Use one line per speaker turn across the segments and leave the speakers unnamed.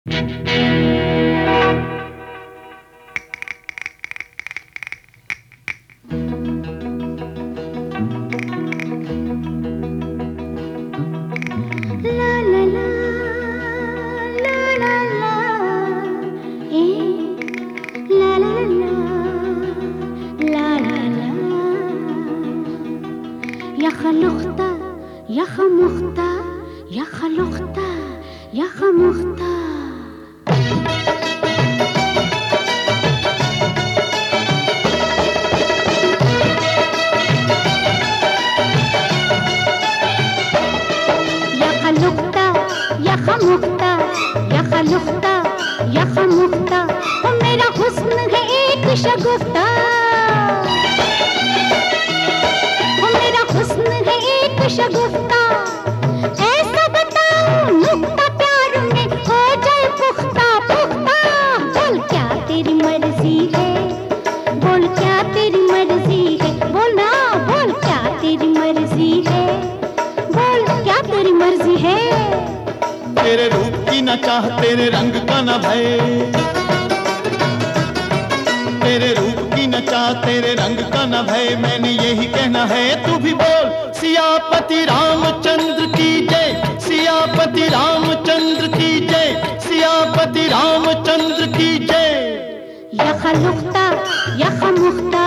يا خلوختا يا خموختا يا خلوختا يا خموختا يا خلوختا يا خموختا يا خلوختا يا خموخता मेरा हुस्न है एक शगुफ्ता हुस्न है एक शगुफ्ता ऐसा बताऊं नुक्ता प्यार में हो जाए पुख्ता पुख्ता बोल क्या तेरी मर्जी है बोल क्या तेरी मर्जी है बोल ना बोल क्या तेरी मर्जी है बोल क्या तेरी मर्जी है
तेरे रूप की न चाह तेरे रंग का न भय तेरे रूप की न चाह तेरे रंग का न भय मैंने यही कहना है तू भी बोल सियापति रामचंद्र की जय सियापति रामचंद्र की जय सियापति रामचंद्र की जय
या खलुख्ता या खमुख्ता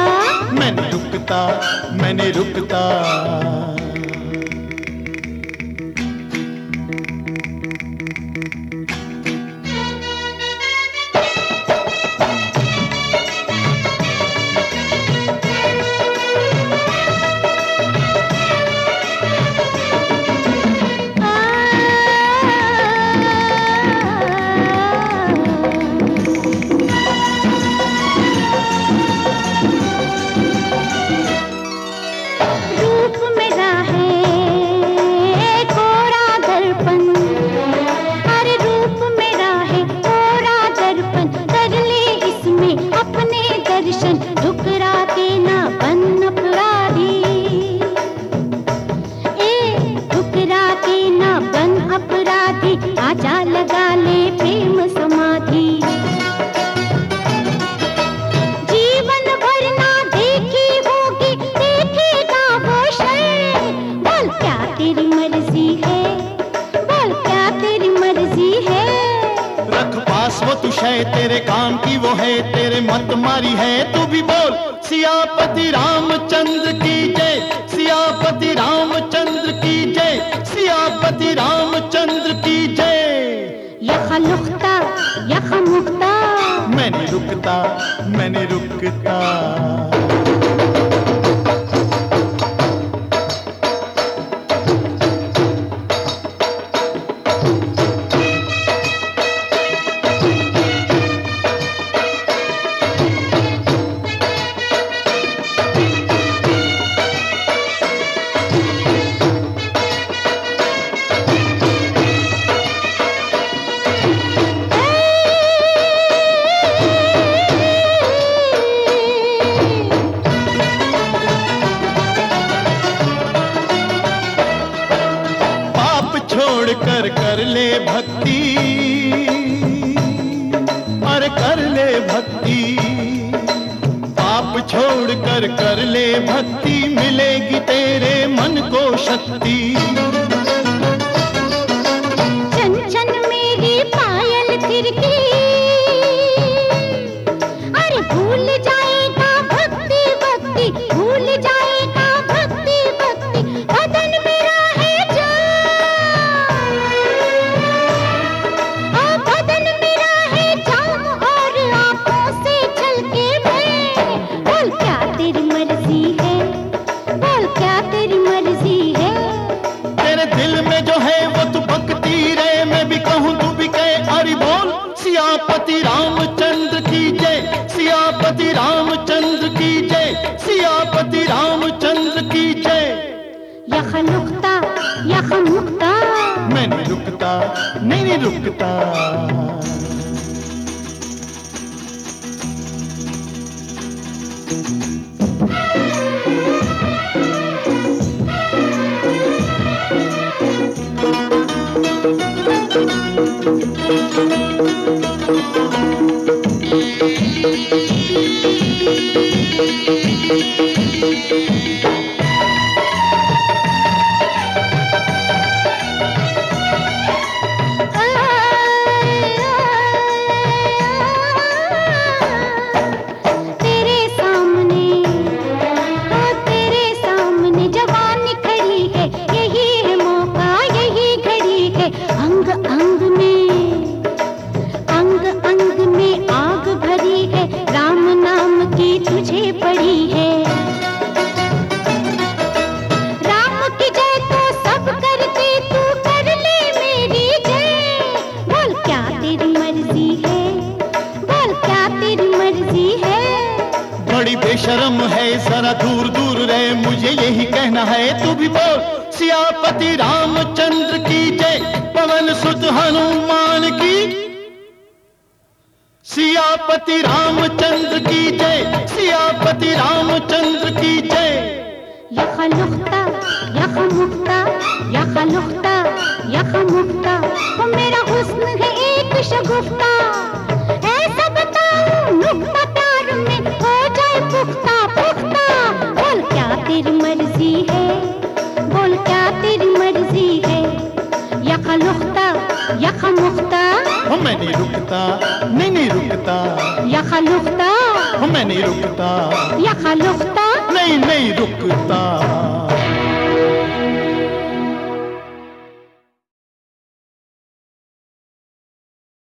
मैंने रुकता
ठुकराते ना बन अपराधी ठुकराते ना बन अपराधी आजा लगा ले प्रेम समाधि जीवन भर ना देखी होगी देखेगा वो शर्म बोल क्या तेरी मर्जी है बोल क्या तेरी मर्जी है
रख पास वो तुझे तेरे काम की वो है तेरे मत मारी है तू भी बोल सियापति रामचंद्र की जय सियापति रामचंद्र की जय सियापति रामचंद्र की जय
या खलुख्ता या खमुख्ता
मैंने रुकता कर ले भक्ति अरे कर ले भक्ति पाप छोड़ कर ले भक्ति मिलेगी तेरे मन को शक्ति
चन चन मेरी पायल थिरकी अरे भूल जाएगा भक्ति भक्ति भूल जाएगा भक्ति भक्ति बदन मेरा है बदन मेरा है जाम और आंखों से छलके मैं बोल क्या तेरी मर्जी है बोल क्या तेरी मर्जी है
तेरे दिल में जो है वो तू भक्ति रे मैं भी कहूँ तू भी कहे अरे बोल सियापति रामचंद्र की जय सियापति रामचंद्र की जय सियापति रामचंद्र की जय
या खलुख्ता या खमुख्ता
मैंने रुकता नहीं रुकता बड़ी बेशरम है, जरा दूर दूर रहे, मुझे यही कहना है, तू भी बोल सियापति रामचंद्र की जय, पवन सुत हनुमान की, सियापति रामचंद्र की जय, सियापति रामचंद्र की जय।
यखलुख्ता यखमुख्ता यखलुख्ता यखमुख्ता, वो मेरा हुस्न है एक शगुफ्ता, ऐसा बताऊं नुक्ता प्यार में हो जाए पुख्ता पुख्ता। बोल क्या तेरी मर्जी है, बोल क्या तेरी मर्जी है। यखलुख्ता यखमुख्ता,
मैं नहीं रुकता, नहीं नहीं रुकता,
यखलुख्ता
मैं नहीं रुकता,
यखलुख्ता
नहीं नहीं रुकता।